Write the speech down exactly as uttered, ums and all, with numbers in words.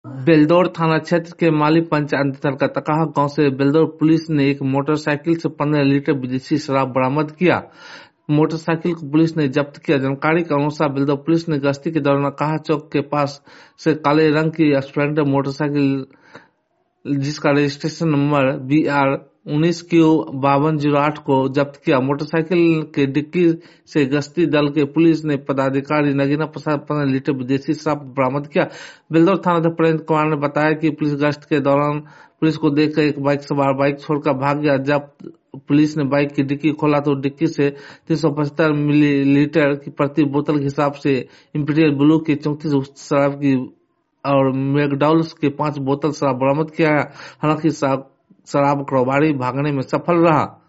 बेलदौर थाना क्षेत्र के माली पंचायत अंतर्गत अकाहा गांव से बेलदौर पुलिस ने एक मोटरसाइकिल से पंद्रह लीटर विदेशी शराब बरामद किया। मोटरसाइकिल को पुलिस ने जब्त किया। जानकारी के अनुसार बेलदौर पुलिस ने गश्ती के दौरान अकाहा चौक के पास से काले रंग की स्प्लेंडर मोटरसाइकिल जिसका रजिस्ट्रेशन नंबर बी आर उन्नीस क्यू बावन जीरो आठ को जब्त किया। मोटरसाइकिल के डिक्की से गश्ती दल के पुलिस ने पदाधिकारी नगीना प्रसाद पंद्रह लीटर विदेशी शराब बरामद किया। बेलदौर थानाध्यक्ष प्रेम कुमार ने बताया कि पुलिस गश्त के दौरान पुलिस को देखकर एक बाइक सवार बाइक छोड़कर भाग गया। जब पुलिस ने बाइक की डिक्की खोला तो डिक्की से तीन सौ पचहत्तर मिलीलीटर की प्रति बोतल के हिसाब से इंपीरियल ब्लू की चौंतीस शराब की और मैकडॉल्स के पांच बोतल शराब बरामद किया है। हालांकि शराब कारोबारी भागने में सफल रहा।